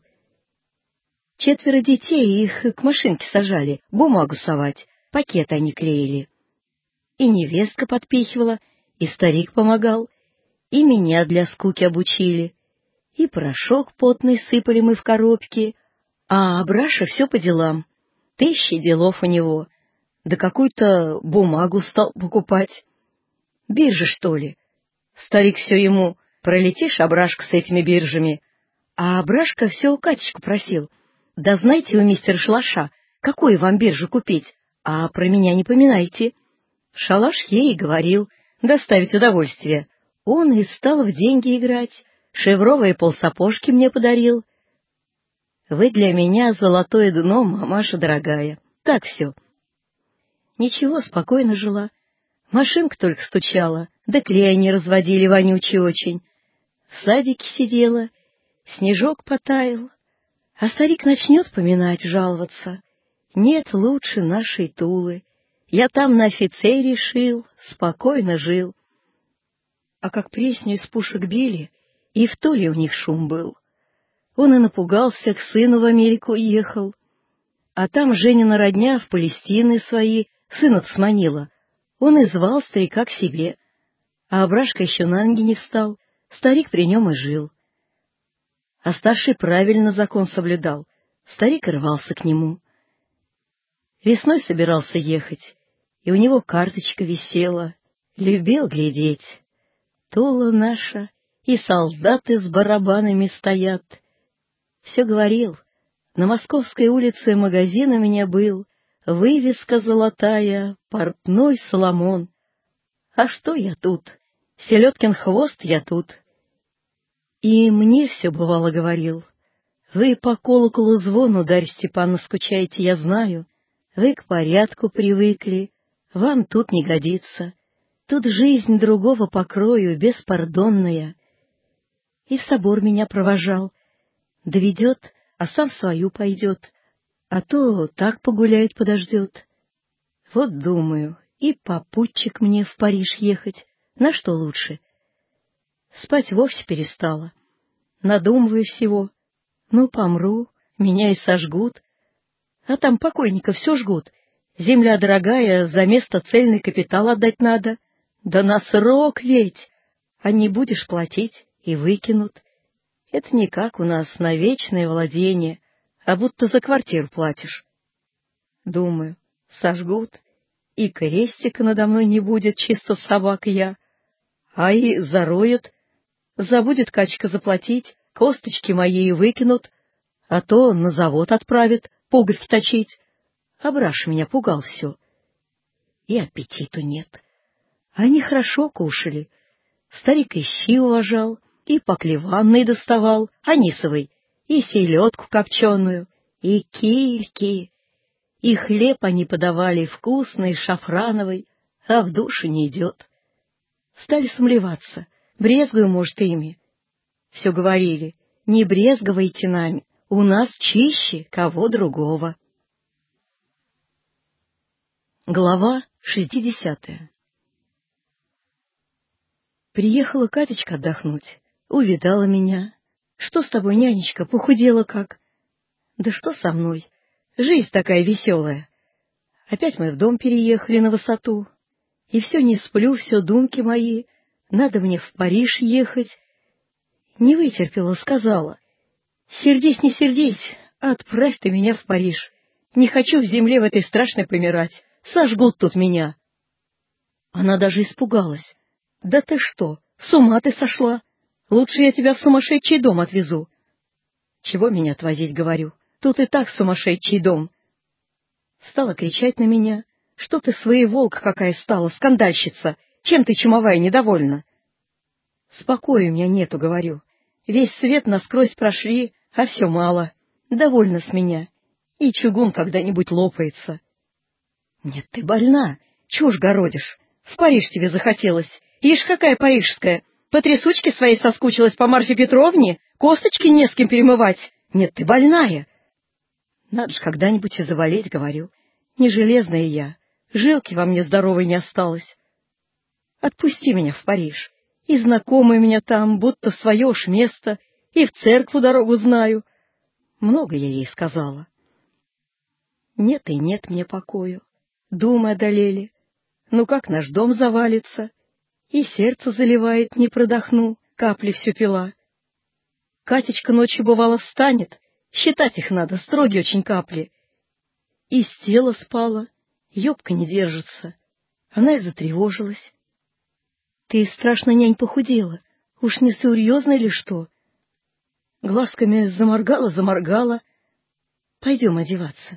4 детей, их к машинке сажали, бумагу совать, пакеты они клеили. И невестка подпихивала, и старик помогал, и меня для скуки обучили. И порошок потный сыпали мы в коробки, а Абраша все по делам. 1000 делов у него. Да какую-то бумагу стал покупать. Биржа, что ли? Старик все ему: пролетишь, Абрашка, с этими биржами. А Абрашка все Катечку просил: да знаете вы, мистер Шалаша, какую вам биржу купить? А про меня не поминайте. Шалаш ей говорил: доставить удовольствие. Он и стал в деньги играть, шевровые полсапожки мне подарил. Вы для меня золотое дно, мамаша дорогая. Так все. Ничего, спокойно жила. Машинка только стучала, да клей они разводили вонючий очень. В садике сидела, снежок потаял. А старик начнет поминать, жаловаться. Нет лучше нашей Тулы. Я там на офицере шил, спокойно жил. А как пресню из пушек били, и в Туле у них шум был. Он и напугался, к сыну в Америку ехал. А там Женина родня в Палестины свои сына сманила. Он и звал старика к себе. А Абрашка еще на ноги не встал, старик при нем и жил. А старший правильно закон соблюдал, старик рвался к нему. Весной собирался ехать, и у него карточка висела, любил глядеть. Тула наша, и солдаты с барабанами стоят. Все говорил, на Московской улице магазин у меня был, вывеска золотая, портной Соломон. А что я тут? Селедкин хвост я тут. И мне все бывало говорил: вы по колоколу звону, Дарья Степановна, скучаете, я знаю. Вы к порядку привыкли, вам тут не годится. Тут жизнь другого покрою, беспардонная. И в собор меня провожал. Доведет, а сам в свою пойдет, а то так погуляет, подождет. Вот думаю, и попутчик мне в Париж ехать. На что лучше? Спать вовсе перестала. Надумываю всего. Ну, помру, меня и сожгут. А там покойника все жгут. Земля дорогая, за место цельный капитал отдать надо. Да на срок ведь! А не будешь платить, и выкинут. Это не как у нас на вечное владение, а будто за квартиру платишь. Думаю, сожгут, и крестика надо мной не будет, чисто собак я. А и зароют, забудет качка заплатить, косточки мои выкинут, а то на завод отправят пуговки точить. А браш меня пугал все. И аппетиту нет. Они хорошо кушали. Старик и щи уважал, и поклеванный доставал, анисовый, и селедку копченую, и кильки. И хлеб они подавали вкусный, шафрановый, а в душу не идет. Стали сомневаться, брезгую, может, ими. Все говорили, не брезговайте нами, у нас чище кого другого. Глава 60. Приехала Катечка отдохнуть, увидала меня. Что с тобой, нянечка, похудела как? Да что со мной? Жизнь такая веселая. Опять мы в дом переехали на высоту. И все не сплю, все думки мои. Надо мне в Париж ехать. Не вытерпела, сказала. Сердись, не сердись, отправь ты меня в Париж. Не хочу в земле в этой страшной помирать. Сожгут тут меня. Она даже испугалась. Да ты что, с ума ты сошла? Лучше я тебя в сумасшедший дом отвезу. Чего меня отвозить, говорю? Тут и так сумасшедший дом. Стала кричать на меня. Что ты своеволка какая стала, скандальщица? Чем ты, чумовая, недовольна? Спокоя у меня нету, говорю. Весь свет насквозь прошли, а все мало. Довольно с меня. И чугун когда-нибудь лопается. Нет, ты больна. Чушь городишь. В Париж тебе захотелось. Ишь, какая парижская. По трясучке своей соскучилась по Марфе Петровне, косточки не с кем перемывать. Нет, ты больная. Надо ж когда-нибудь и заболеть, говорю. Не железная я. Жилки во мне здоровой не осталось. Отпусти меня в Париж. И знакомые меня там, будто свое уж место, и в церкву дорогу знаю. Много я ей сказала. Нет и нет мне покою. Думы одолели. Ну как наш дом завалится? И сердце заливает, не продохну, капли все пила. Катечка ночью бывало встанет, считать их надо, строгие очень капли. И с тела спала, юбка не держится. Она и затревожилась. Ты страшно, нянь, похудела, уж не серьезно ли что? Глазками заморгала. Пойдем одеваться.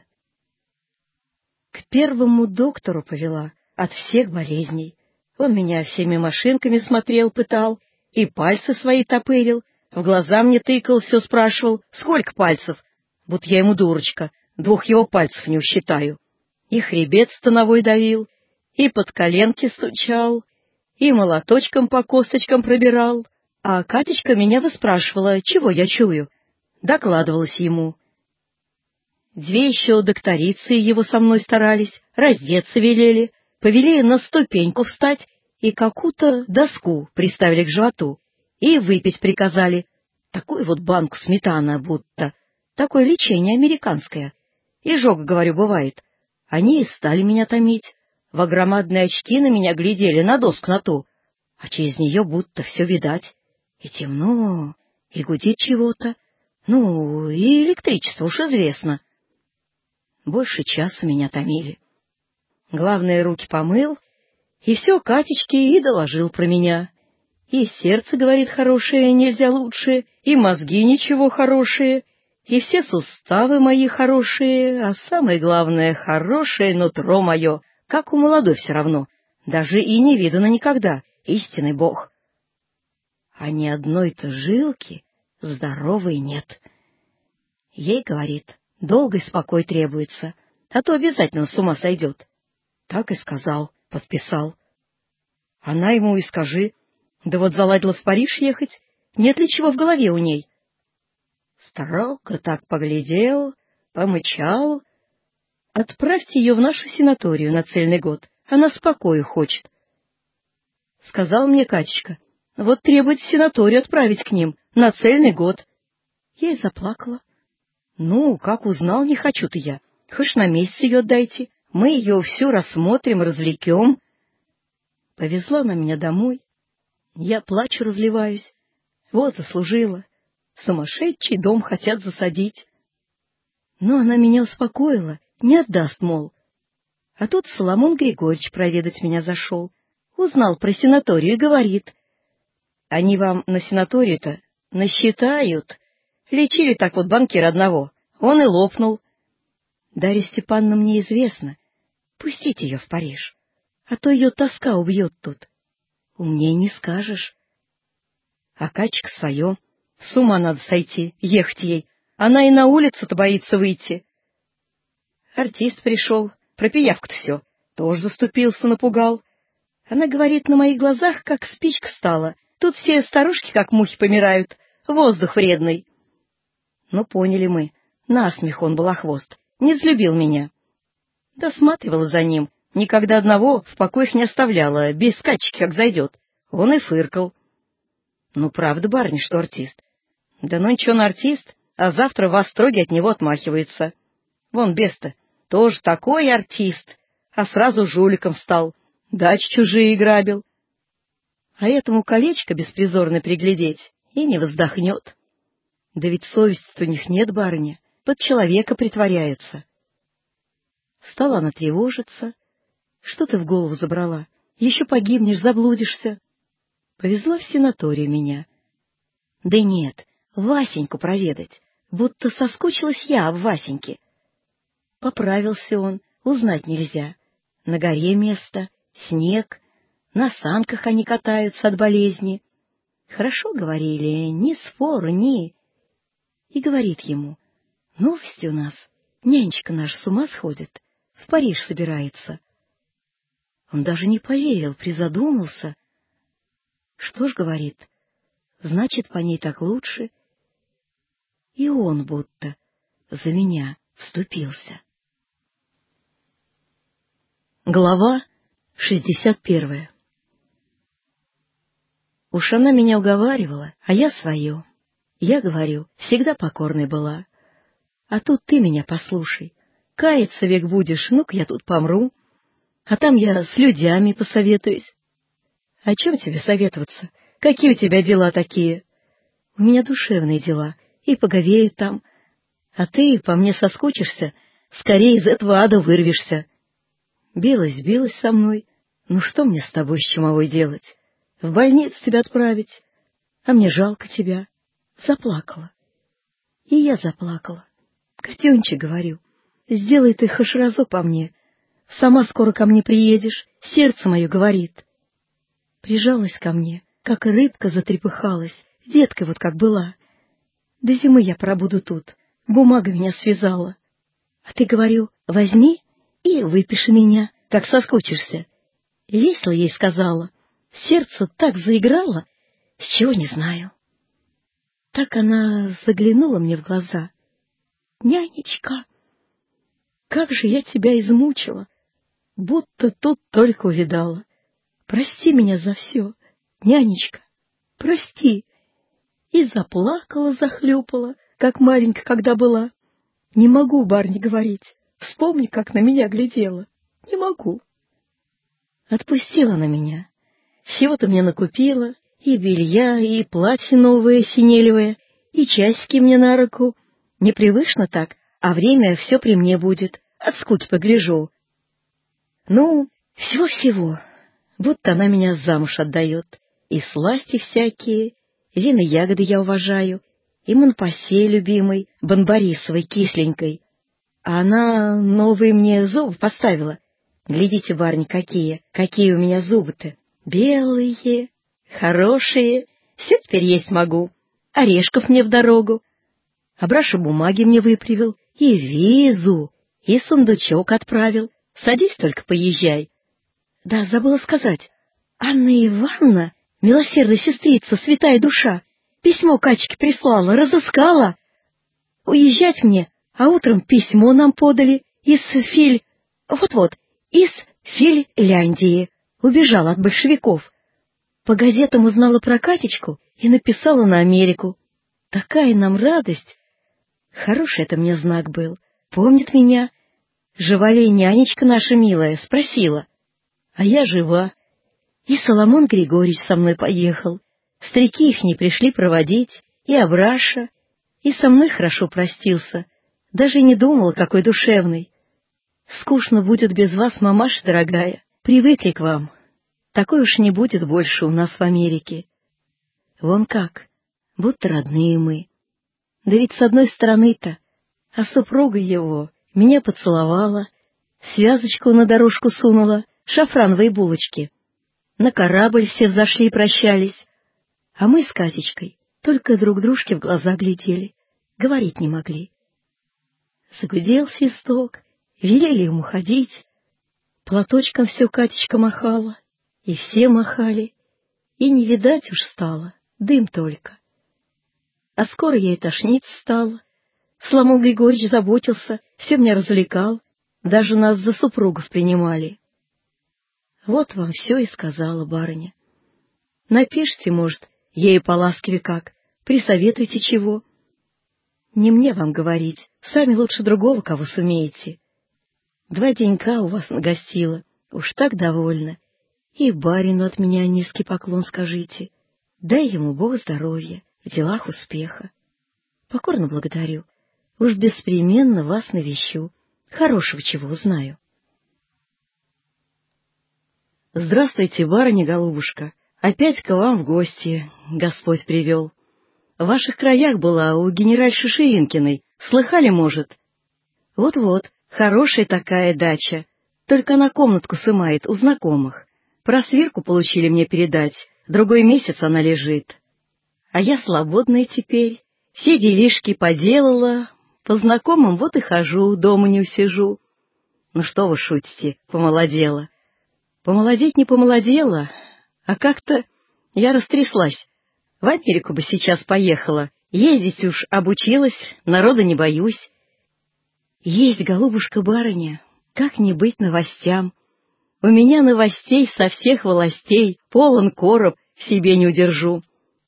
К первому доктору повела от всех болезней. Он меня всеми машинками смотрел, пытал, и пальцы свои топырил, в глаза мне тыкал, все спрашивал, сколько пальцев, будто я ему дурочка, 2 его пальцев не усчитаю. И хребет становой давил, и под коленки стучал, и молоточком по косточкам пробирал, а Катечка меня выспрашивала, чего я чую. Докладывалась ему. 2 еще докторицы его со мной старались, раздеться велели, повели на ступеньку встать и какую-то доску приставили к животу и выпить приказали. Такую вот банку сметаны будто, такое лечение американское. Изжога, говорю, бывает. Они и стали меня томить, во громадные очки на меня глядели, на доску на ту, а через нее будто все видать. И темно, и гудит чего-то, ну, и электричество уж известно. Больше часа меня томили. Главное, руки помыл, и все Катечке и доложил про меня. И сердце, говорит, хорошее, нельзя лучше, и мозги ничего хорошие, и все суставы мои хорошие, а самое главное, хорошее нутро мое, как у молодой все равно, даже и не видано никогда, истинный Бог. А ни одной-то жилки здоровой нет. Ей, говорит, долгий спокой требуется, а то обязательно с ума сойдет. Так и сказал, подписал. Она ему и скажи, да вот заладила в Париж ехать, нет ли чего в голове у ней? Строго так поглядел, помычал. Отправьте ее в нашу санаторию на цельный год, она спокою хочет. Сказал мне Катечка, вот требует в санаторию отправить к ним на цельный год. Я и заплакала. Ну, как узнал, не хочу-то я. Хоть на месяц ее отдайте, мы ее всю рассмотрим, развлекем. Повезла она меня домой. Я плачу, разливаюсь. Вот заслужила. Сумасшедший дом хотят засадить. Но она меня успокоила, не отдаст, мол. А тут Соломон Григорьевич проведать меня зашел. Узнал про санаторию и говорит. Они вам на санаторию-то насчитают. Лечили так вот банкира одного. Он и лопнул. Дарья Степановна мне известна. Пустите ее в Париж, а то ее тоска убьет тут. Умней не скажешь. А Катечка свое. С ума надо сойти, ехать ей. Она и на улицу-то боится выйти. Артист пришел, про пиявку-то все. Тоже заступился, напугал. Она говорит, на моих глазах как спичка стала. Тут все старушки как мухи помирают. Воздух вредный. Ну, поняли мы. Насмех он балахвост. Не взлюбил меня. Досматривала за ним. Никогда одного в покоях не оставляла, без Катечки как зайдет. Он и фыркал. Ну, правда, барыня, что артист. Да ну ничего, он артист, а завтра в остроге от него отмахивается. Вон бес-то, тоже такой артист, а сразу жуликом стал, дачи чужие грабил. А этому колечко беспризорно приглядеть и не воздохнет. Да ведь совести у них нет, барыня, под человека притворяются. Стала она тревожиться. Что ты в голову забрала? Еще погибнешь, заблудишься. Повезла в санаторию меня. Да нет, Васеньку проведать, будто соскучилась я об Васеньке. Поправился он, узнать нельзя. На горе место, снег, на санках они катаются от болезни. Хорошо говорили, ни спору, ни... И говорит ему, новости у нас, нянечка наша с ума сходит, в Париж собирается. Он даже не поверил, призадумался. Что ж, говорит, значит, по ней так лучше. И он будто за меня вступился. Глава 61. Уж она меня уговаривала, а я свое. Я говорю, всегда покорной была. А тут ты меня послушай. Каяться век будешь, ну-ка я тут помру. А там я с людьми посоветуюсь. О чем тебе советоваться? Какие у тебя дела такие? У меня душевные дела, и поговеют там. А ты по мне соскучишься, скорее из этого ада вырвешься. Билась со мной. Ну что мне с тобой, с чумовой, делать? В больницу тебя отправить? А мне жалко тебя. Заплакала. И я заплакала. Котенчик, говорю, сделай ты хоть разок по мне. Сама скоро ко мне приедешь, сердце мое говорит. Прижалась ко мне, как рыбка затрепыхалась, деткой вот как была. До зимы я пробуду тут, бумага меня связала. А ты, говорю, возьми и выпиши меня, как соскучишься. Весело ей сказала, сердце так заиграло, с чего не знаю. Так она заглянула мне в глаза. Нянечка, как же я тебя измучила, будто тут только увидала. Прости меня за все, нянечка, прости. И заплакала, захлюпала, как маленькая, когда была. Не могу, барыне, говорить, вспомни, как на меня глядела. Не могу. Отпустила она меня. Всего-то мне накупила, и белья, и платье новое синелевое, и часики мне на руку. Непривычно так, а время все при мне будет, от скуки погляжу. Ну, всего-всего, будто она меня замуж отдает, и сласти всякие, вина ягоды я уважаю, и монпассей любимый, бонбарисовой, кисленькой. А она новые мне зубы поставила. Глядите, барни, какие у меня зубы-то. Белые, хорошие, все теперь есть могу. Орешков мне в дорогу. А Браша бумаги мне выправил, и визу, И сундучок отправил. Садись только, поезжай. Да, забыла сказать. Анна Ивановна, милосердная сестрица, святая душа, письмо Катечке прислала, разыскала. Уезжать мне, а утром письмо нам подали из из Финляндии. Убежала от большевиков. По газетам узнала про Катечку и написала на Америку. Такая нам радость. Хороший это мне знак был. Помнит меня. Жива ли нянечка наша милая? Спросила. А я жива. И Соломон Григорьевич со мной поехал. Старики их не пришли проводить, и Абраша, и со мной хорошо простился. Даже не думала, какой душевный. Скучно будет без вас, мамаша дорогая. Привыкли к вам. Такой уж не будет больше у нас в Америке. Вон как, будто родные мы. Да ведь с одной стороны-то, а супруга его меня поцеловала, связочку на дорожку сунула, шафрановые булочки. На корабль все взошли и прощались, а мы с Катечкой только друг дружке в глаза глядели, говорить не могли. Загудел свисток, велели ему ходить, платочком все Катечка махала, и все махали, и не видать уж стало, дым только. А скоро я и тошнить стала. Соломон Григорьевич заботился, все меня развлекал, даже нас за супругов принимали. Вот вам все и сказала барыня. Напишите, может, ей поласковее как, присоветуйте чего. Не мне вам говорить, сами лучше другого, кого сумеете. 2 денька у вас нагостила, уж так довольна. И барину от меня низкий поклон скажите. Дай ему Бог здоровья, в делах успеха. Покорно благодарю. Уж беспременно вас навещу. Хорошего чего узнаю. Здравствуйте, барыня-голубушка. Опять к вам в гости Господь привел. В ваших краях была у генеральши Ширинкиной. Слыхали, может? Вот-вот, хорошая такая дача. Только на комнатку сымает у знакомых. Про свирку получили мне передать. Другой месяц она лежит. А я свободная теперь. Все делишки поделала. По знакомым вот и хожу, дома не усижу. Ну что вы шутите, помолодела. Помолодеть не помолодела, а как-то я растряслась. В Америку бы сейчас поехала. Ездить уж обучилась, народа не боюсь. Есть, голубушка-барыня, как не быть новостям. У меня новостей со всех властей, полон короб, в себе не удержу.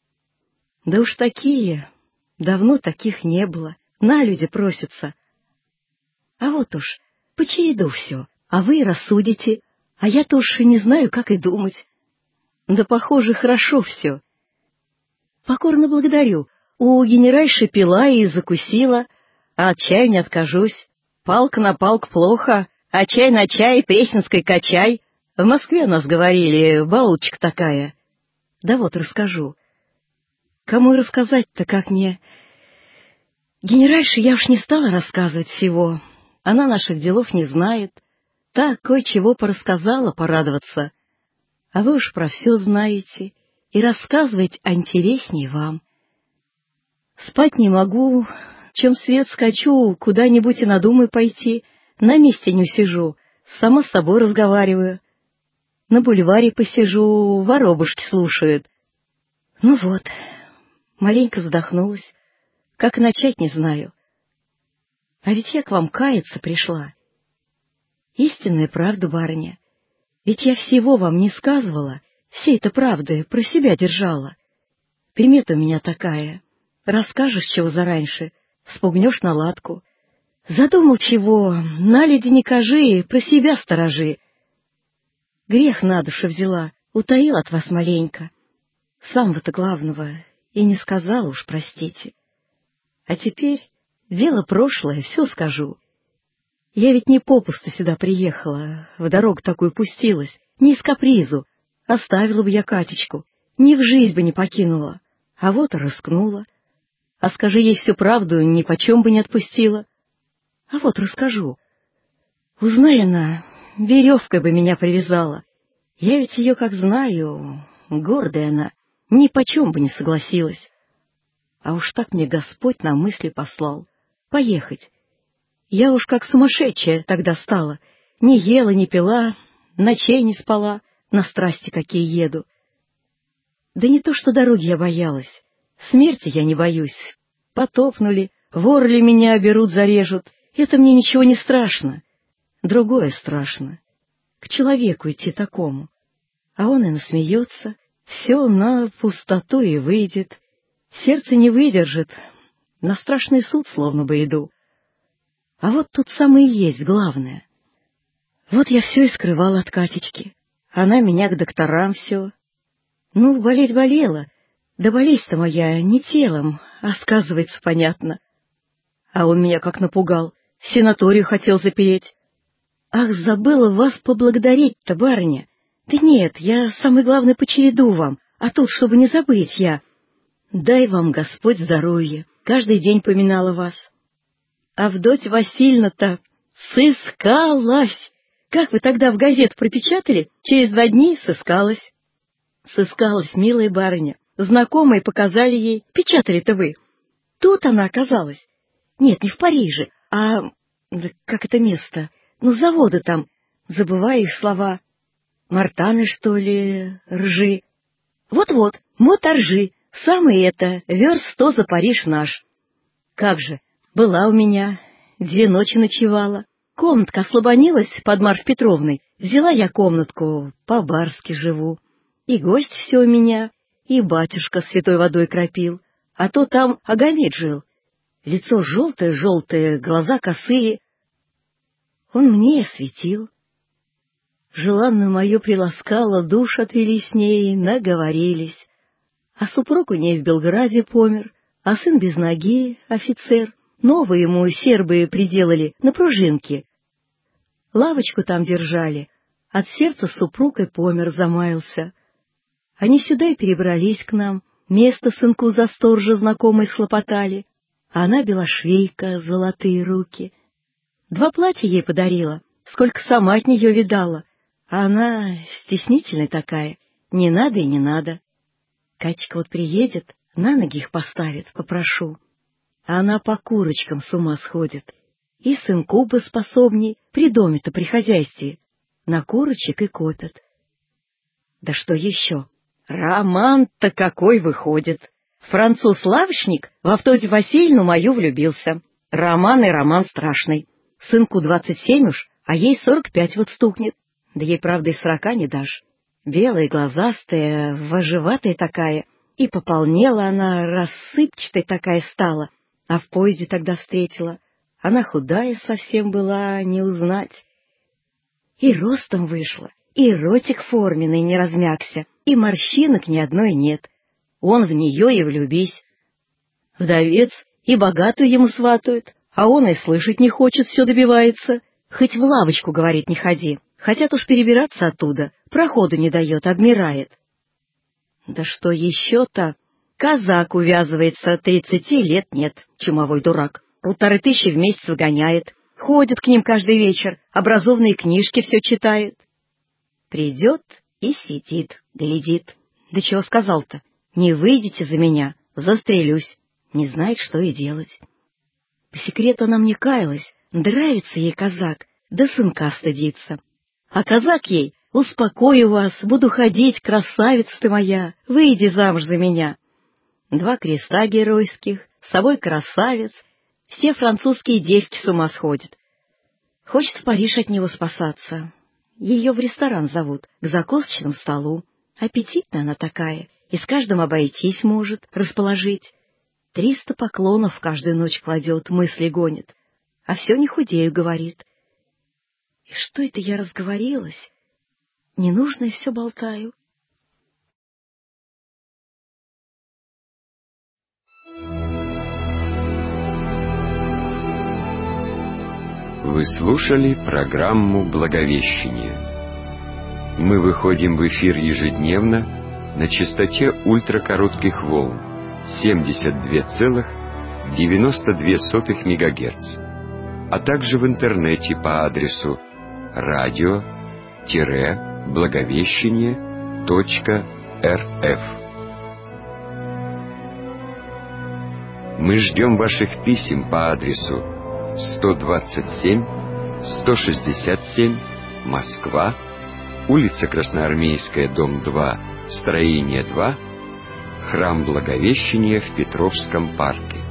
Да уж такие, давно таких не было, на люди просятся. А вот уж, по череду все, а вы рассудите, а я-то уж и не знаю, как и думать. Да, похоже, хорошо все. Покорно благодарю, у генеральши пила и закусила, а от чая не откажусь. Палка на палку плохо, а чай на чай, пресненской качай. В Москве у нас говорили, баулочка такая. Да вот расскажу. Кому рассказать-то, как мне? Генеральше я уж не стала рассказывать всего. Она наших делов не знает. Так кое-чего порассказала, порадоваться. А вы уж про все знаете, и рассказывать интереснее вам. Спать не могу, чем свет скачу, куда-нибудь и надумаю пойти, на месте не усижу, сама с собой разговариваю. На бульваре посижу, воробушки слушают. Ну вот, маленько вздохнулась, как начать не знаю. А ведь я к вам каяться пришла. Истинная правда, барыня. Ведь я всего вам не сказывала, всей это правды про себя держала. Примета у меня такая. Расскажешь чего зараньше, спугнешь на ладку. Задумал чего, наледи не кажи, про себя сторожи. Грех на душу взяла, утаил от вас маленько. Самого-то главного и не сказала уж, простите. А теперь дело прошлое, все скажу. Я ведь не попусту сюда приехала, в дорогу такую пустилась, не из капризу. Оставила бы я Катечку, ни в жизнь бы не покинула, а вот и рискнула. А скажи ей всю правду, ни почем бы не отпустила. А вот расскажу. Узнай она, веревкой бы меня привязала. Я ведь ее, как знаю, гордая она, ни почем бы не согласилась. А уж так мне Господь на мысли послал. Поехать. Я уж как сумасшедшая тогда стала. Не ела, не пила, ночей не спала, на страсти какие еду. Да не то, что дороги я боялась, смерти я не боюсь. Потопнули, вор ли меня оберут, зарежут, это мне ничего не страшно. Другое страшно. К человеку идти такому. А он и насмеется, все на пустоту и выйдет. Сердце не выдержит, на страшный суд словно бы иду. А вот тут самое и есть главное. Вот я все и скрывала от Катечки. Она меня к докторам все. Ну, болеть болела, да болезнь-то моя не телом, а сказывается, понятно. А он меня как напугал, в санаторию хотел запереть. Ах, забыла вас поблагодарить-то, барыня. Да нет, я самый главный по череду вам, а тут, чтобы не забыть, я... Дай вам Господь здоровья, каждый день поминала вас. Авдотья Васильевна-то сыскалась. Как вы тогда в газету пропечатали, через 2 дня сыскалась. Сыскалась, милая барыня. Знакомые показали ей. Печатали-то вы. Тут она оказалась. Нет, не в Париже, а... Да как это место? Ну, заводы там. Забываю их слова. Мартаны, что ли, ржи. Вот-вот, моторжи. Самое это, верст 100 за Париж наш. Как же, была у меня, 2 ночи ночевала. Комнатка ослабонилась под Марф Петровной. Взяла я комнатку, по-барски живу. И гость все у меня, и батюшка святой водой кропил. А то там Агамид жил. Лицо желтое-желтое, глаза косые. Он мне осветил. Желанную мою приласкала, душ отвели с ней, наговорились. А супруг у ней в Белграде помер, а сын без ноги, офицер. Новые ему сербы приделали на пружинке. Лавочку там держали, от сердца супруг и помер, замаялся. Они сюда и перебрались к нам, место сынку за сторожа знакомой схлопотали, а она белошвейка, золотые руки. 2 платья ей подарила, сколько сама от нее видала, а она стеснительная такая, не надо и не надо. Катечка вот приедет, на ноги их поставит, попрошу. А она по курочкам с ума сходит. И сынку бы способней, при доме-то, при хозяйстве. На курочек и копят. Да что еще? Роман-то какой выходит! Француз-лавочник в Авдотью Васильевну мою влюбился. Роман и роман страшный. Сынку 27 уж, а ей 45 вот стукнет. Да ей, правда, и 40 не дашь. Белая, глазастая, вожеватая такая. И пополнела она, рассыпчатой такая стала. А в поезде тогда встретила. Она худая совсем была, не узнать. И ростом вышла, и ротик форменный не размякся, и морщинок ни одной нет. Он в нее и влюбись. Вдовец, и богатую ему сватают, а он и слышать не хочет, все добивается. Хоть в лавочку, говорит, не ходи, хотят уж перебираться оттуда, проходу не дает, обмирает. Да что еще-то? Казак увязывается, 30 лет нет, чумовой дурак. 1500 в месяц выгоняет, ходит к ним каждый вечер, образовные книжки все читает. Придет и сидит, глядит. Да чего сказал-то? Не выйдете за меня, застрелюсь. Не знает, что и делать. По секрету она мне каялась, нравится ей казак, да сынка стыдится. А казак ей: успокою вас, буду ходить, красавица ты моя, выйди замуж за меня. 2 креста геройских, с собой красавец, все французские девки с ума сходят. Хочет в Париж от него спасаться. Ее в ресторан зовут, к закусочному столу. Аппетитная она такая, и с каждым обойтись может, расположить. 300 поклонов каждую ночь кладет, мысли гонит, а все не худею, говорит. И что это я разговорилась? Ненужное все болтаю. Вы слушали программу «Благовещение». Мы выходим в эфир ежедневно на частоте ультракоротких волн 72,92 МГц, а также в интернете по адресу radio-благовещение.рф. Мы ждем ваших писем по адресу 127, 167, Москва, улица Красноармейская, дом 2, строение 2, храм Благовещения в Петровском парке.